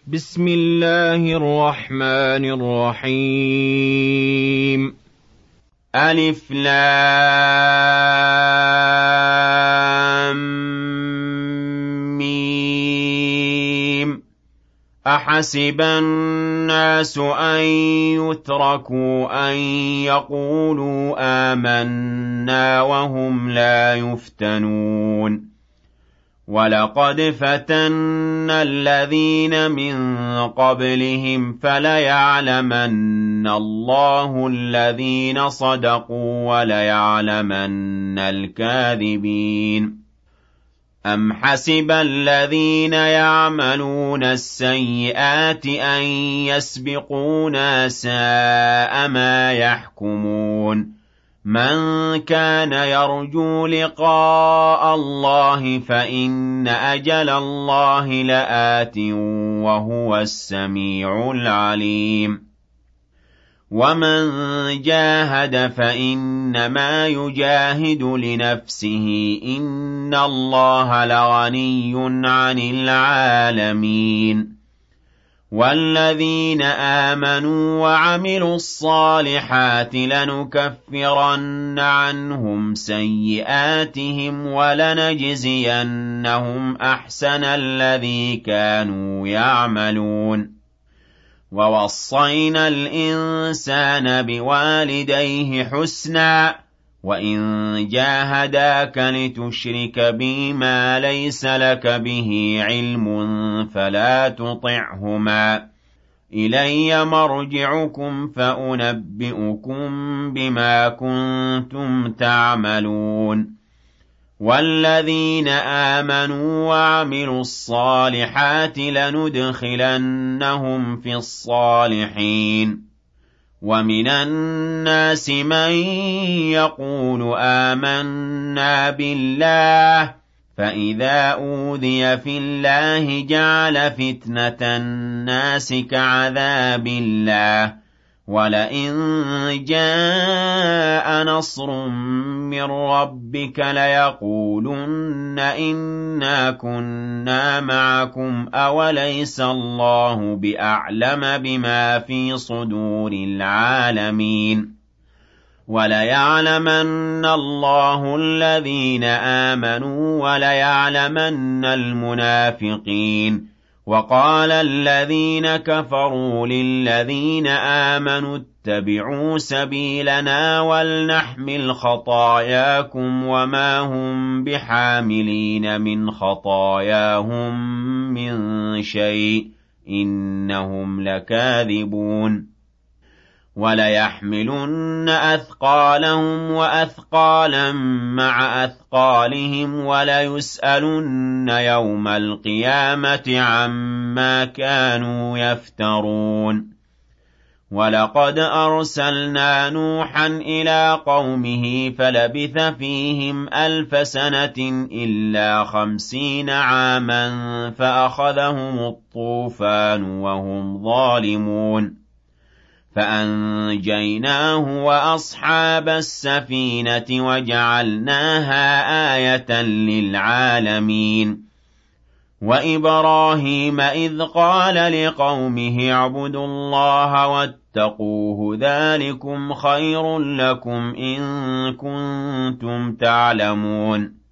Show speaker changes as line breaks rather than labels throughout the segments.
بسم الله الرحمن الرحيم. ألف لام ميم. أحسب الناس أن يتركوا أن يقولوا آمنا وهم لا يفتنون. وَلَقَدْ فَتَنَّا الَّذِينَ مِن قَبْلِهِمْ فَلَيَعْلَمَنَّ اللَّهُ الَّذِينَ صَدَقُوا وَلَيَعْلَمَنَّ الْكَاذِبِينَ. أَمْ حَسِبَ الَّذِينَ يَعْمَلُونَ السَّيِّئَاتِ أَن يَسْبِقُونَا سَاءَ مَا يَحْكُمُونَ. مَنْ كَانَ يَرْجُو لِقَاءَ اللَّهِ فَإِنَّ أَجَلَ اللَّهِ لَآتٍ وَهُوَ السَّمِيعُ الْعَلِيمُ. وَمَنْ جَاهَدَ فَإِنَّمَا يُجَاهِدُ لِنَفْسِهِ ۚ إِنَّ اللَّهَ لَغَنِيٌّ عَنِ الْعَالَمِينَ. وَالَّذِينَ آمَنُوا وَعَمِلُوا الصَّالِحَاتِ لَنُكَفِّرَنَّ عَنْهُمْ سَيِّئَاتِهِمْ وَلَنَجْزِيَنَّهُمْ أَحْسَنَ الَّذِي كَانُوا يَعْمَلُونَ. وَوَصَّيْنَا الْإِنسَانَ بِوَالِدَيْهِ حُسْنًا ۖ وَإِن جَاهَدَاكَ لِتُشْرِكَ بِي مَا لَيْسَ لَكَ بِهِ عِلْمٌ فَلَا تُطِعْهُمَا ۚ إِلَيَّ مَرْجِعُكُمْ فَأُنَبِّئُكُم بِمَا كُنتُمْ تَعْمَلُونَ. وَالَّذِينَ آمَنُوا وَعَمِلُوا الصَّالِحَاتِ لَنُدْخِلَنَّهُمْ فِي الصَّالِحِينَ. وَمِنَ النَّاسِ مَن يَقُولُ آمَنَّا بِاللَّهِ فَإِذَا أُوذِيَ فِي اللَّهِ جَعَلَ فِتْنَةَ النَّاسِ كَعَذَابِ اللَّهِ ۚ وَلَئِن جَاءَ نَصْرٌ مِّن رَّبِّكَ لَيَقُولُنَّ إِنَّا كُنَّا مَعَكُمْ أَوَلَيْسَ اللَّهُ بِأَعْلَمَ بِمَا فِي صُدُورِ الْعَالَمِينَ. وَلَيَعْلَمَنَّ اللَّهُ الَّذِينَ آمَنُوا وَلَيَعْلَمَنَّ الْمُنَافِقِينَ. وَقَالَ الَّذِينَ كَفَرُوا لِلَّذِينَ آمَنُوا اتَّبِعُوا سَبِيلَنَا وَلْنَحْمِلْ خَطَايَاكُمْ وَمَا هُم بِحَامِلِينَ مِنْ خَطَايَاهُم مِّن شَيْءٍ ۖ إِنَّهُمْ لَكَاذِبُونَ. وَلَيَحْمِلُنَّ أَثْقَالَهُمْ وَأَثْقَالًا مَّعَ أَثْقَالِهِمْ وَلَيُسْأَلُنَّ يَوْمَ الْقِيَامَةِ عَمَّا كَانُوا يَفْتَرُونَ. وَلَقَدْ أَرْسَلْنَا نُوحًا إِلَىٰ قَوْمِهِ فَلَبِثَ فِيهِمْ أَلْفَ سَنَةٍ إِلَّا 50 عَامًا فَأَخَذَهُمُ الطُّوفَانُ وَهُمْ ظَالِمُونَ. فَأَنجَيْنَاهُ وَأَصْحَابَ السَّفِينَةِ وَجَعَلْنَاهَا آيَةً لِّلْعَالَمِينَ. وَإِبْرَاهِيمَ إِذْ قَالَ لِقَوْمِهِ اعْبُدُوا اللَّهَ وَاتَّقُوهُ ذَٰلِكُمْ خَيْرٌ لَّكُمْ إِن كُنتُمْ تَعْلَمُونَ.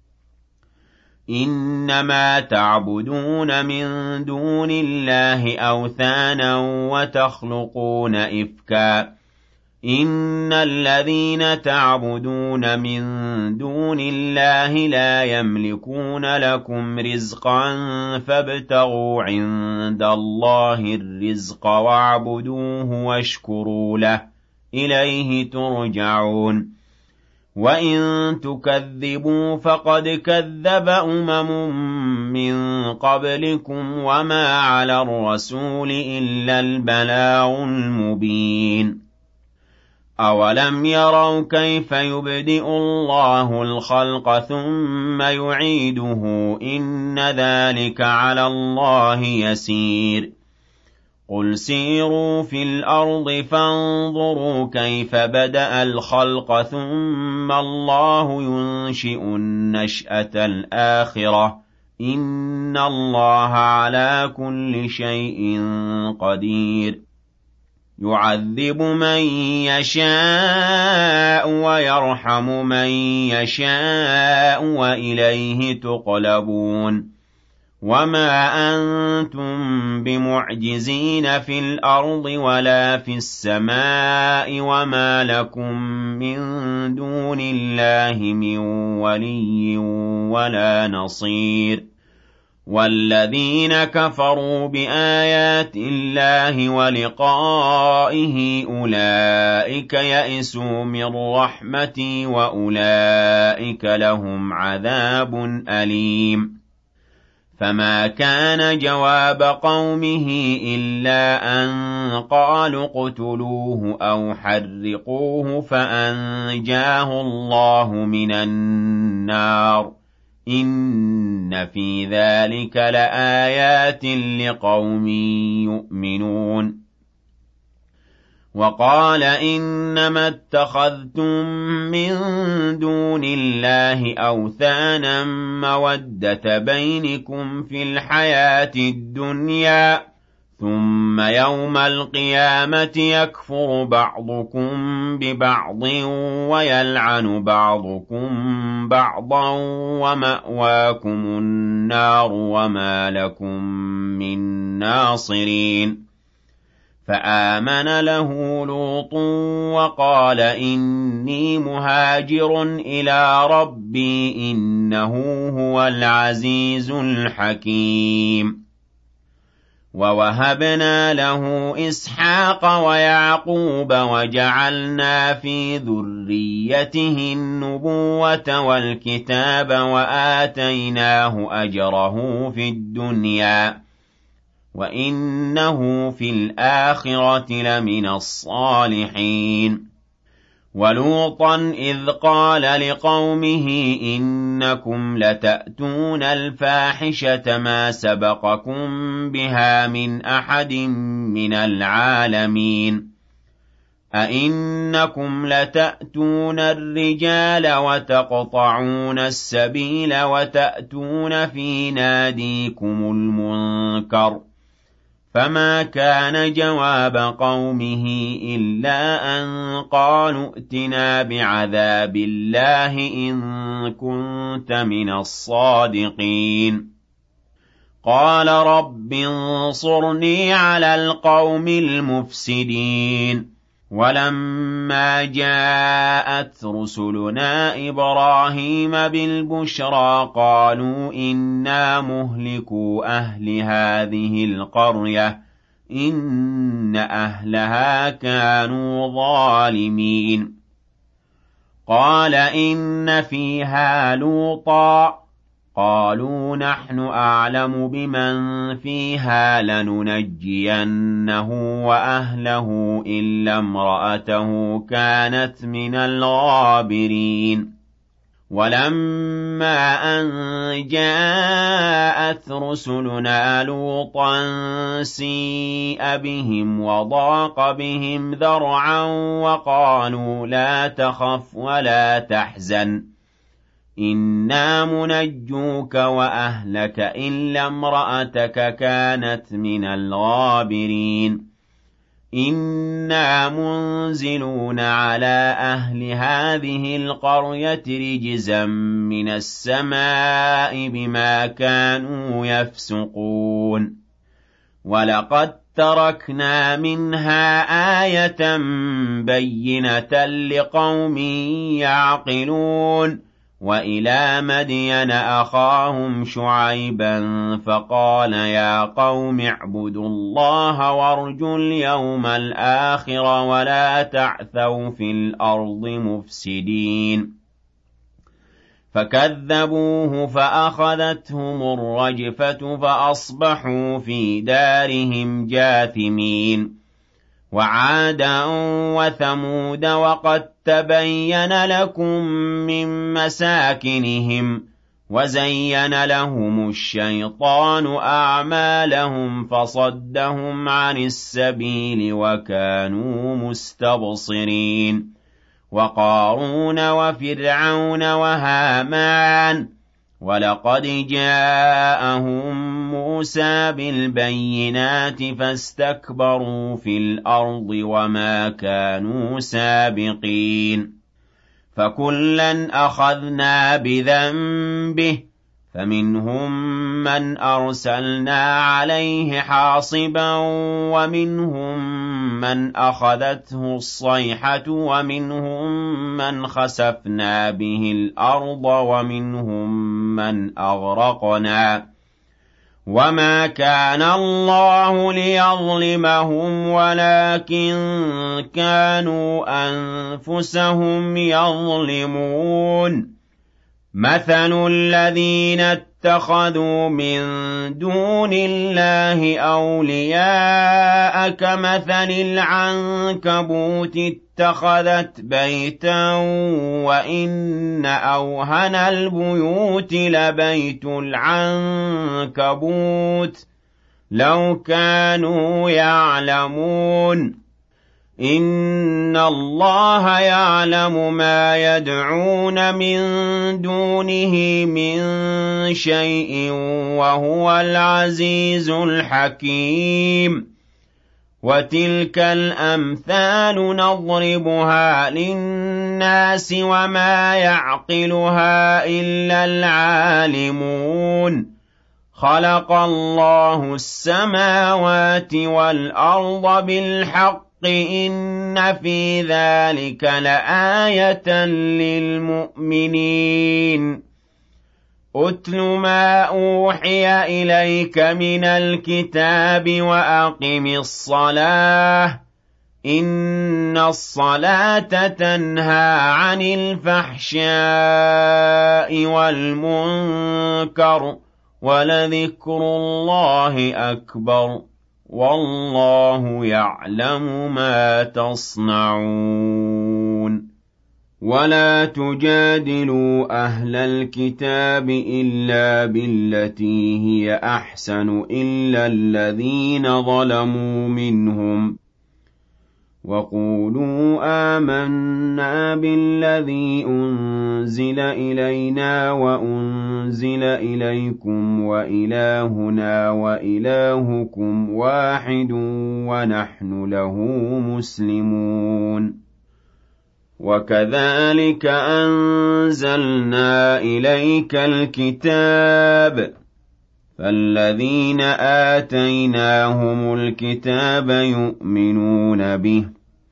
إِنَّمَا تَعْبُدُونَ مِن دُونِ اللَّهِ أَوْثَانًا وَتَخْلُقُونَ إِفْكًا ۚ إِنَّ الَّذِينَ تَعْبُدُونَ مِن دُونِ اللَّهِ لَا يَمْلِكُونَ لَكُمْ رِزْقًا فَابْتَغُوا عِندَ اللَّهِ الرِّزْقَ وَاعْبُدُوهُ وَاشْكُرُوا لَهُ ۖ إِلَيْهِ تُرْجَعُونَ. وَإِن تُكَذِّبُوا فَقَدْ كَذَّبَ أُمَمٌ مِّن قَبْلِكُمْ ۖ وَمَا عَلَى الرَّسُولِ إِلَّا الْبَلَاغُ الْمُبِينُ. أَوَلَمْ يَرَوْا كَيْفَ يُبْدِئُ اللَّهُ الْخَلْقَ ثُمَّ يُعِيدُهُ ۚ إِنَّ ذَٰلِكَ عَلَى اللَّهِ يَسِيرٌ. قُلْ سِيرُوا فِي الْأَرْضِ فَانظُرُوا كَيْفَ بَدَأَ الْخَلْقَ ثُمَّ اللَّهُ يُنشِئُ النَّشْأَةَ الْآخِرَةَ ۚ إِنَّ اللَّهَ عَلَى كُلِّ شَيْءٍ قَدِيرٌ يُعَذِّبُ مَن يَشَاءُ وَيَرْحَمُ مَن يَشَاءُ وَإِلَيْهِ تُقْلَبُونَ وَمَا أَنتُم بِمُعْجِزِينَ فِي الْأَرْضِ وَلَا فِي السَّمَاءِ وَمَا لَكُم مِّن دُونِ اللَّهِ مِن وَلِيٍّ وَلَا نَصِيرٍ وَالَّذِينَ كَفَرُوا بِآيَاتِ اللَّهِ وَلِقَائِهِ أُولَٰئِكَ يَئِسُوا مِن رَّحْمَتِي وَأُولَٰئِكَ لَهُمْ عَذَابٌ أَلِيمٌ فَمَا كَانَ جَوَابَ قَوْمِهِ إِلَّا أَن قَالُوا اقْتُلُوهُ أَوْ حَرِّقُوهُ فَأَنجَاهُ اللَّهُ مِنَ النَّارِ إِنَّ فِي ذَلِكَ لَآيَاتٍ لِقَوْمٍ يُؤْمِنُونَ وَقَالَ إِنَّمَا اتَّخَذْتُم مِّن دُونِ اللَّهِ أَوْثَانًا مَّوَدَّةَ بَيْنِكُمْ فِي الْحَيَاةِ الدُّنْيَا ثُمَّ يَوْمَ الْقِيَامَةِ يَكْفُرُ بَعْضُكُم بِبَعْضٍ وَيَلْعَنُ بَعْضُكُم بَعْضًا وَمَأْوَاكُمُ النَّارُ وَمَا لَكُم مِّن نَّاصِرِينَ فآمن له لوط وقال إني مهاجر إلى ربي إنه هو العزيز الحكيم ووهبنا له إسحاق ويعقوب وجعلنا في ذريته النبوة والكتاب وآتيناه أجره في الدنيا وَإِنَّهُ فِي الْآخِرَةِ لَمِنَ الصَّالِحِينَ وَلُوطًا إِذْ قَالَ لِقَوْمِهِ إِنَّكُمْ لَتَأْتُونَ الْفَاحِشَةَ مَا سَبَقَكُم بِهَا مِنْ أَحَدٍ مِّنَ الْعَالَمِينَ أَئِنَّكُمْ لَتَأْتُونَ الرِّجَالَ وَتَقْطَعُونَ السَّبِيلَ وَتَأْتُونَ فِي نَادِيكُمُ الْمُنكَرَ فَمَا كَانَ جَوَابَ قَوْمِهِ إِلَّا أَن قَالُوا ائْتِنَا بِعَذَابِ اللَّهِ إِن كُنتَ مِنَ الصَّادِقِينَ قَالَ رَبِّ انصُرْنِي عَلَى الْقَوْمِ الْمُفْسِدِينَ وَلَمَّا جَاءَتْ رُسُلُنَا إِبْرَاهِيمَ بِالْبُشْرَىٰ قَالُوا إِنَّا مُهْلِكُو أَهْلِ هَٰذِهِ الْقَرْيَةِ إِنَّ أَهْلَهَا كَانُوا ظَالِمِينَ قَالَ إِنَّ فِيهَا لُوطًا قَالُوا نَحْنُ أَعْلَمُ بِمَن فِيهَا لَنُنَجِّيَنَّهُ وَأَهْلَهُ إِلَّا امْرَأَتَهُ كَانَتْ مِنَ الْغَابِرِينَ وَلَمَّا أَن جَاءَتْ رُسُلُنَا لُوطًا سِيءَ بِهِمْ وَضَاقَ بِهِمْ ذَرْعًا وَقَالُوا لَا تَخَفْ وَلَا تَحْزَنْ إِنَّا مُنَجُّوكَ وَأَهْلَكَ إِلَّا امْرَأَتَكَ كَانَتْ مِنَ الْغَابِرِينَ إِنَّا مُنزِلُونَ عَلَىٰ أَهْلِ هَٰذِهِ الْقَرْيَةِ رِجْزًا مِّنَ السَّمَاءِ بِمَا كَانُوا يَفْسُقُونَ وَلَقَد تَّرَكْنَا مِنْهَا آيَةً بَيِّنَةً لِقَوْمٍ يَعْقِلُونَ وَإِلَىٰ مَدْيَنَ أَخَاهُمْ شُعَيْبًا فَقَالَ يَا قَوْمِ اعْبُدُوا اللَّهَ وَارْجُوا الْيَوْمَ الْآخِرَ وَلَا تَعْثَوْا فِي الْأَرْضِ مُفْسِدِينَ فَكَذَّبُوهُ فَأَخَذَتْهُمُ الرَّجْفَةُ فَأَصْبَحُوا فِي دَارِهِمْ جَاثِمِينَ وَعَادًا وَثَمُودَ وَقَد تَّبَيَّنَ لَكُم مِّن مَّسَاكِنِهِمْ وَزَيَّنَ لَهُمُ الشَّيْطَانُ أَعْمَالَهُمْ فَصَدَّهُمْ عَنِ السَّبِيلِ وَكَانُوا مُسْتَبْصِرِينَ وَقَارُونَ وَفِرْعَوْنَ وَهَامَانَ وَلَقَدْ جَاءَهُم مُّوسَىٰ بِالْبَيِّنَاتِ فَاسْتَكْبَرُوا فِي الْأَرْضِ وَمَا كَانُوا سَابِقِينَ فَكُلًّا أَخَذْنَا بِذَنبِهِ فَمِنْهُم مَّنْ أَرْسَلْنَا عَلَيْهِ حَاصِبًا وَمِنْهُم مَّنْ أَخَذَتْهُ الصَّيْحَةُ وَمِنْهُم مَّنْ خَسَفْنَا بِهِ الْأَرْضَ وَمِنْهُم مَّنْ أَغْرَقْنَا وَمَا كَانَ اللَّهُ لِيَظْلِمَهُمْ وَلَٰكِن كَانُوا أَنفُسَهُمْ يَظْلِمُونَ مَثَلُ الَّذِينَ اتَّخَذُوا مِن دُونِ اللَّهِ أَوْلِيَاءَ كَمَثَلِ الْعَنكَبُوتِ اتَّخَذَتْ بَيْتًا وَإِنَّ أَوْهَنَ الْبُيُوتِ لَبَيْتُ الْعَنكَبُوتِ لَوْ كَانُوا يَعْلَمُونَ إِنَّ اللَّهَ يَعْلَمُ مَا يَدْعُونَ مِن دُونِهِ مِن شَيْءٍ وَهُوَ الْعَزِيزُ الْحَكِيمُ وَتِلْكَ الْأَمْثَالُ نَضْرِبُهَا لِلنَّاسِ وَمَا يَعْقِلُهَا إِلَّا الْعَالِمُونَ خَلَقَ اللَّهُ السَّمَاوَاتِ وَالْأَرْضَ بِالْحَقِّ إِنَّ فِي ذَلِكَ لَآيَةً لِّلْمُؤْمِنِينَ أُتْلُ مَا أُوحِيَ إِلَيْكَ مِنَ الْكِتَابِ وَأَقِمِ الصَّلَاةَ إِنَّ الصَّلَاةَ تَنْهَىٰ عَنِ الْفَحْشَاءِ وَالْمُنكَرِ وَلَذِكْرُ اللَّهِ أَكْبَرُ وَاللَّهُ يَعْلَمُ مَا تَصْنَعُونَ وَلَا تُجَادِلُوا أَهْلَ الْكِتَابِ إِلَّا بِالَّتِي هِيَ أَحْسَنُ إِلَّا الَّذِينَ ظَلَمُوا مِنْهُمْ وَقُولُوا آمَنَّا بِالَّذِي أُنزِلَ إِلَيْنَا وَأُنزِلَ إِلَيْكُمْ وَإِلَٰهُنَا وَإِلَٰهُكُمْ وَاحِدٌ وَنَحْنُ لَهُ مُسْلِمُونَ وَكَذَٰلِكَ أَنزَلْنَا إِلَيْكَ الْكِتَابَ فَالَّذِينَ آتَيْنَاهُمُ الْكِتَابَ يُؤْمِنُونَ بِهِ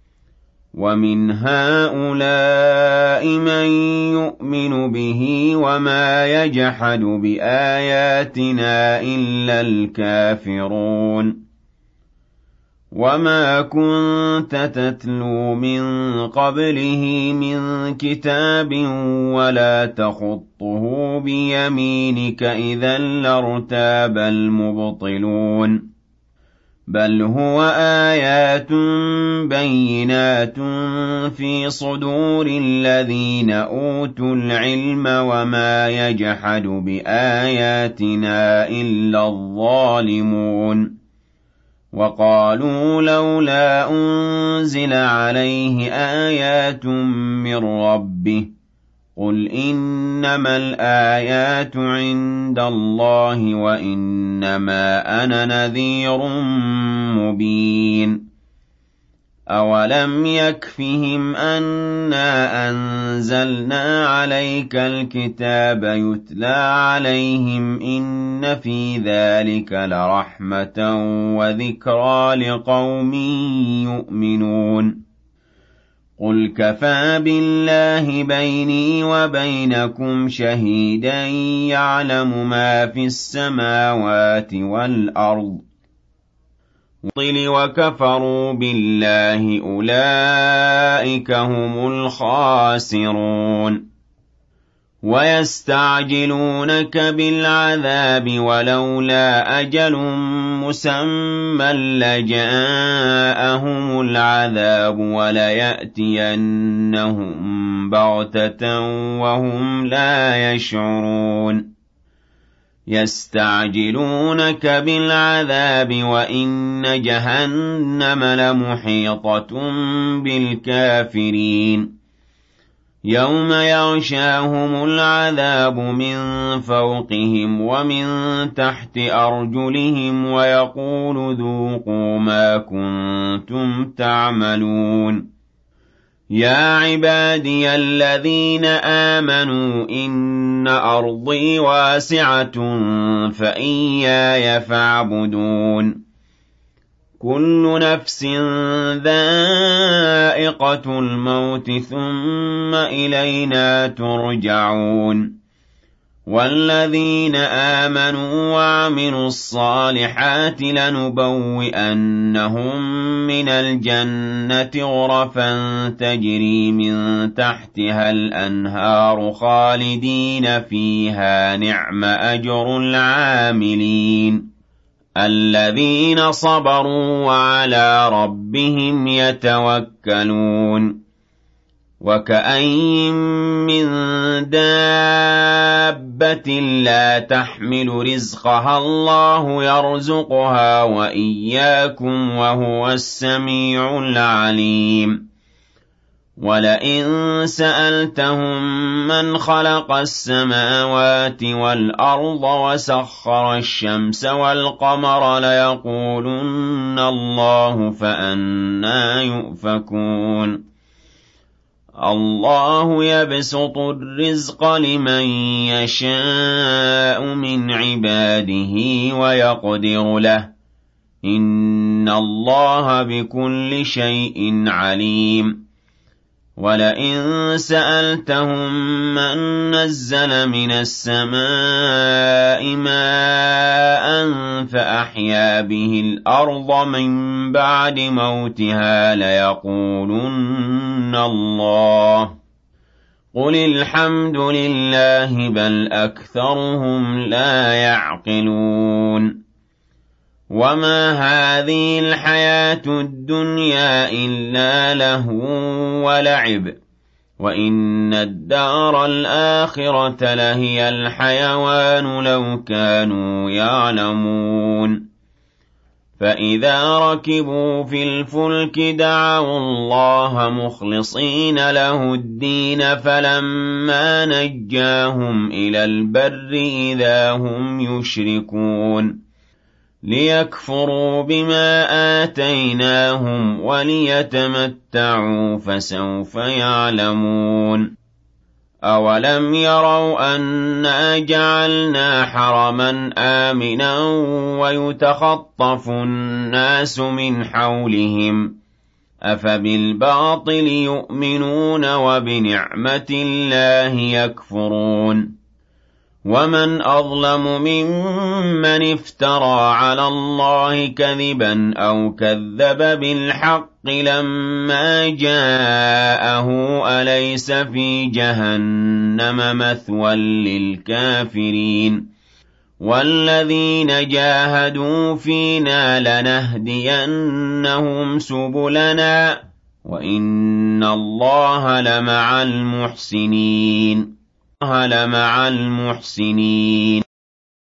وَمِنْ هَٰؤُلَاءِ مَن يُؤْمِنُ بِهِ وَمَا يَجْحَدُ بِآيَاتِنَا إِلَّا الْكَافِرُونَ وَمَا كُنتَ تَتْلُو مِن قَبْلِهِ مِن كِتَابٍ وَلَا تَخُطُّهُ بِيَمِينِكَ إِذًا لَّارْتَابَ الْمُبْطِلُونَ بَلْ هُوَ آيَاتٌ بَيِّنَاتٌ فِي صُدُورِ الَّذِينَ أُوتُوا الْعِلْمَ وَمَا يَجْحَدُ بِآيَاتِنَا إِلَّا الظَّالِمُونَ وَقَالُوا لَوْلَا أُنزِلَ عَلَيْهِ آيَاتٌ مِّن رَّبِّهِ قُلْ إِنَّمَا الْآيَاتُ عِندَ اللَّهِ وَإِنَّمَا أَنَا نَذِيرٌ مُّبِينٌ أَوَلَمْ يَكْفِهِمْ أَنَّا أَنزَلْنَا عَلَيْكَ الْكِتَابَ يُتْلَىٰ عَلَيْهِمْ إِنَّ فِي ذَٰلِكَ لَرَحْمَةً وَذِكْرَىٰ لِقَوْمٍ يُؤْمِنُونَ قُلْ كَفَىٰ بِاللَّهِ بَيْنِي وَبَيْنَكُمْ شَهِيدًا يَعْلَمُ مَا فِي السَّمَاوَاتِ وَالْأَرْضِ وَكَفَرُوا بِاللَّهِ أُولَٰئِكَ هُمُ الْخَاسِرُونَ وَيَسْتَعْجِلُونَكَ بِالْعَذَابِ وَلَوْلَا أَجَلٌ مُّسَمًّى لَّجَاءَهُمُ الْعَذَابُ وَلَيَأْتِيَنَّهُم بَغْتَةً وَهُمْ لَا يَشْعُرُونَ يَسْتَعْجِلُونَكَ بِالْعَذَابِ وَإِنَّ جَهَنَّمَ لَمُحِيطَةٌ بِالْكَافِرِينَ يَوْمَ يَغْشَاهُمُ الْعَذَابُ مِن فَوْقِهِمْ وَمِن تَحْتِ أَرْجُلِهِمْ وَيَقُولُ ذُوقُوا مَا كُنتُمْ تَعْمَلُونَ يَا عِبَادِيَ الَّذِينَ آمَنُوا إِنَّ أَرْضِي وَاسِعَةٌ فَإِيَّايَ فَاعْبُدُونِ كُلُّ نَفْسٍ ذَائِقَةُ الْمَوْتِ ثُمَّ إِلَيْنَا تُرْجَعُونَ وَالَّذِينَ آمَنُوا وَعَمِلُوا الصَّالِحَاتِ لَنُبَوِّئَنَّهُم مِّنَ الْجَنَّةِ غُرَفًا تَجْرِي مِن تَحْتِهَا الْأَنْهَارُ خَالِدِينَ فِيهَا ۚ نِعْمَ أَجْرُ الْعَامِلِينَ الَّذِينَ صَبَرُوا وَعَلَىٰ رَبِّهِمْ يَتَوَكَّلُونَ وَكَأَيِّن مِّن دَابَّةٍ لَّا تَحْمِلُ رِزْقَهَا اللَّهُ يَرْزُقُهَا وَإِيَّاكُمْ ۖ وَهُوَ السَّمِيعُ الْعَلِيمُ وَلَئِن سَأَلْتَهُم مَّنْ خَلَقَ السَّمَاوَاتِ وَالْأَرْضَ وَسَخَّرَ الشَّمْسَ وَالْقَمَرَ لَيَقُولُنَّ اللَّهُ ۖ فَأَنَّىٰ يُؤْفَكُونَ اللَّهُ يَبْسُطُ الرِّزْقَ لِمَن يَشَاءُ مِنْ عِبَادِهِ وَيَقْدِرُ لَهُ ۚ إِنَّ اللَّهَ بِكُلِّ شَيْءٍ عَلِيمٌ وَلَئِن سَأَلْتَهُم مَّن نَّزَّلَ مِنَ السَّمَاءِ مَاءً فَأَحْيَا بِهِ الْأَرْضَ مِن بَعْدِ مَوْتِهَا لَيَقُولُنَّ اللَّهُ ۚ قُلِ الْحَمْدُ لِلَّهِ ۚ بَلْ أَكْثَرُهُمْ لَا يَعْقِلُونَ وَمَا هَٰذِهِ الْحَيَاةُ الدُّنْيَا إِلَّا لَهْوٌ وَلَعِبٌ ۚ وَإِنَّ الدَّارَ الْآخِرَةَ لَهِيَ الْحَيَوَانُ لَوْ كَانُوا يَعْلَمُونَ فَإِذَا رَكِبُوا فِي الْفُلْكِ دَعَوُا اللَّهَ مُخْلِصِينَ لَهُ الدِّينَ فَلَمَّا نَجَّاهُمْ إِلَى الْبَرِّ إِذَا هُمْ يُشْرِكُونَ لِيَكْفُرُوا بِمَا آتَيْنَاهُمْ وَلِيَتَمَتَّعُوا ۖ فَسَوْفَ يَعْلَمُونَ أَوَلَمْ يَرَوْا أَنَّا جَعَلْنَا حَرَمًا آمِنًا وَيُتَخَطَّفُ النَّاسُ مِنْ حَوْلِهِمْ ۚ أَفَبِالْبَاطِلِ يُؤْمِنُونَ وَبِنِعْمَةِ اللَّهِ يَكْفُرُونَ وَمَنْ أَظْلَمُ مِمَّنِ افْتَرَىٰ عَلَى اللَّهِ كَذِبًا أَوْ كَذَّبَ بِالْحَقِّ لَمَّا جَاءَهُ ۚ أَلَيْسَ فِي جَهَنَّمَ مَثْوًى لِّلْكَافِرِينَ وَالَّذِينَ جَاهَدُوا فِينَا لَنَهْدِيَنَّهُمْ سُبُلَنَا ۚ وَإِنَّ اللَّهَ لَمَعَ الْمُحْسِنِينَ